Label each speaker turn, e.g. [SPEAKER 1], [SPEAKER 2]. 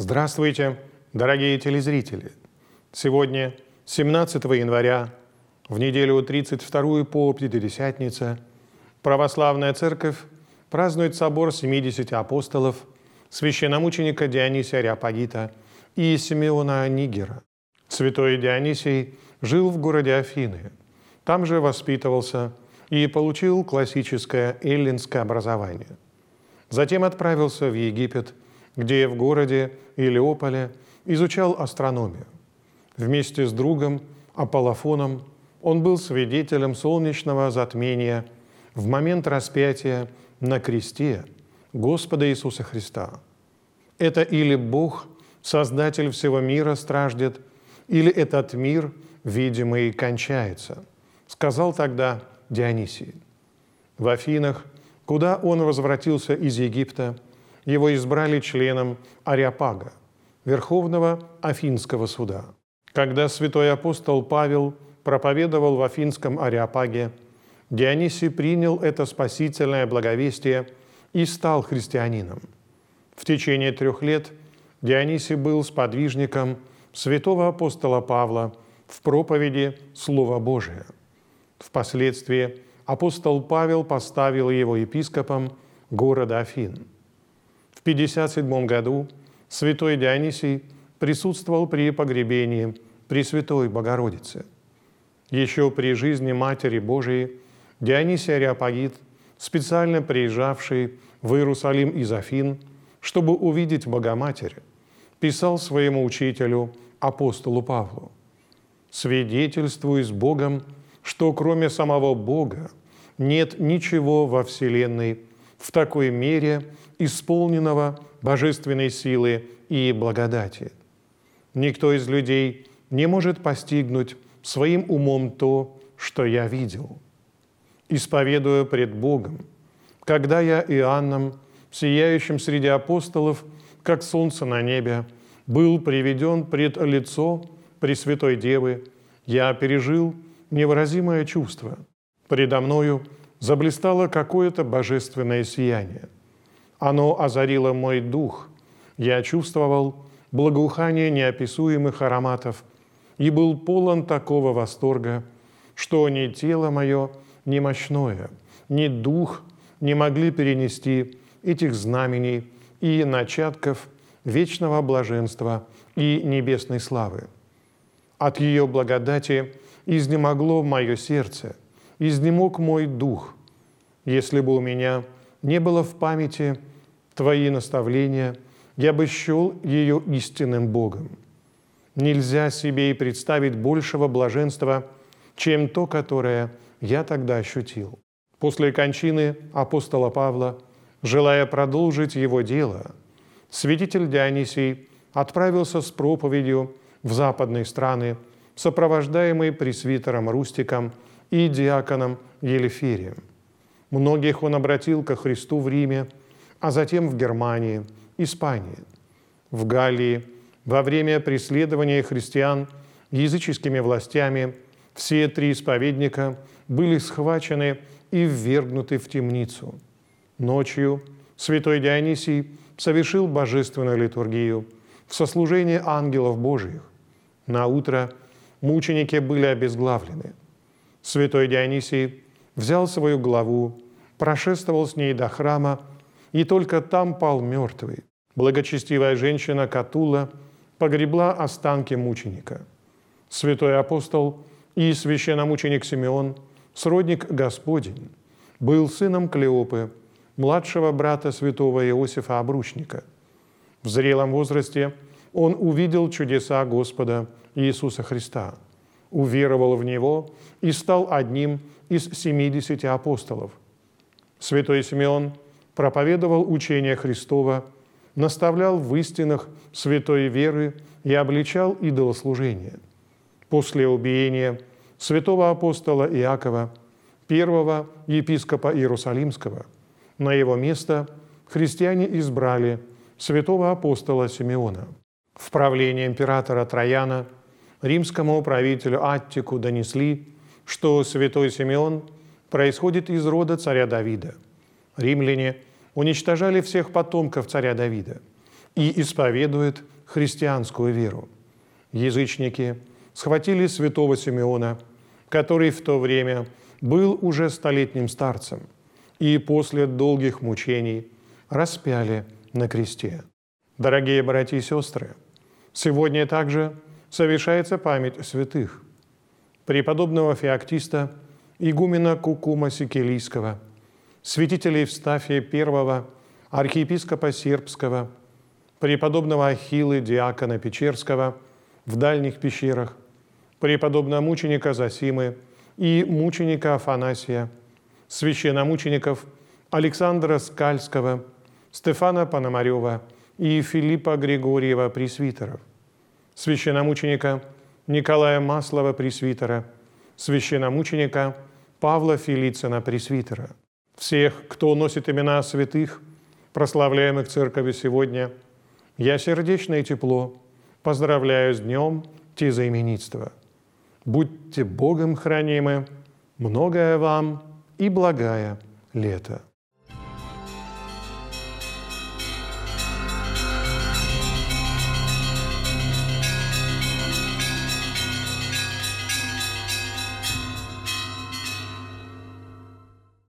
[SPEAKER 1] Здравствуйте, дорогие телезрители! Сегодня, 17 января, в неделю 32-ю по Пятидесятнице, Православная Церковь празднует собор 70 апостолов, священномученика Дионисия Ареопагита и Симеона Нигера. Святой Дионисий жил в городе Афины. Там же воспитывался и получил классическое эллинское образование. Затем отправился в Египет, где в городе Илиополе изучал астрономию. Вместе с другом Аполлофоном он был свидетелем солнечного затмения в момент распятия на кресте Господа Иисуса Христа. Это или Бог, Создатель всего мира, страждет, или этот мир, видимый, кончается, сказал тогда Дионисий. В Афинах, куда он возвратился из Египта, его избрали членом Ареопага, Верховного Афинского суда. Когда святой апостол Павел проповедовал в Афинском Ареопаге, Дионисий принял это спасительное благовестие и стал христианином. В течение 3 лет Дионисий был сподвижником святого апостола Павла в проповеди Слова Божия. Впоследствии апостол Павел поставил его епископом города Афин. В 57 году святой Дионисий присутствовал при погребении Пресвятой Богородицы. Еще при жизни Матери Божией Дионисий Ареопагит, специально приезжавший в Иерусалим из Афин, чтобы увидеть Богоматерь, писал своему учителю, апостолу Павлу: «Свидетельствую с Богом, что кроме самого Бога нет ничего во вселенной в такой мере исполненного божественной силы и благодати. Никто из людей не может постигнуть своим умом то, что я видел. Исповедуя пред Богом, когда я Иоанном, сияющим среди апостолов, как солнце на небе, был приведен пред лицо Пресвятой Девы, я пережил невыразимое чувство. Предо мною заблистало какое-то божественное сияние. Оно озарило мой дух. Я чувствовал благоухание неописуемых ароматов и был полон такого восторга, что ни тело мое, ни мощное, ни дух не могли перенести этих знамений и начатков вечного блаженства и небесной славы. От ее благодати изнемогло мое сердце, изнемог мой дух. Если бы у меня не было в памяти Твои наставления, я бы счел ее истинным Богом. Нельзя себе и представить большего блаженства, чем то, которое я тогда ощутил». После кончины апостола Павла, желая продолжить его дело, святитель Дионисий отправился с проповедью в западные страны, сопровождаемый пресвитером Рустиком и диаконом Елеферием. Многих он обратил ко Христу в Риме, а затем в Германии, Испании. В Галлии во время преследования христиан языческими властями все 3 исповедника были схвачены и ввергнуты в темницу. Ночью святой Дионисий совершил божественную литургию в сослужении ангелов Божиих. Наутро мученики были обезглавлены. Святой Дионисий взял свою главу, прошествовал с ней до храма и только там пал мертвый. Благочестивая женщина Катула погребла останки мученика. Святой апостол и священномученик Симеон, сродник Господень, был сыном Клеопы, младшего брата святого Иосифа Обручника. В зрелом возрасте он увидел чудеса Господа Иисуса Христа, уверовал в Него и стал одним из 70 апостолов. Святой Симеон проповедовал учение Христова, наставлял в истинах святой веры и обличал идолослужение. После убиения святого апостола Иакова, первого епископа Иерусалимского, на его место христиане избрали святого апостола Симеона. В правлении императора Трояна римскому правителю Аттику донесли, что святой Симеон происходит из рода царя Давида. Римляне уничтожали всех потомков царя Давида и исповедуют христианскую веру. Язычники схватили святого Симеона, который в то время был уже столетним старцем, и после долгих мучений распяли на кресте. Дорогие братья и сестры, сегодня также совершается память святых: преподобного Феоктиста, игумена Кукума Сикилийского, святителя Евстафия I, архиепископа Сербского, преподобного Ахиллы, диакона Печерского в дальних пещерах, преподобного мученика Зосимы и мученика Афанасия, священномучеников Александра Скальского, Стефана Пономарева и Филиппа Григорьева пресвитеров, священномученика Николая Маслова пресвитера, священномученика Павла Филицына пресвитера. Всех, кто носит имена святых, прославляемых Церковью сегодня, я сердечно и тепло поздравляю с днем тезаименитства. Будьте Богом хранимы, многое вам и благая лето.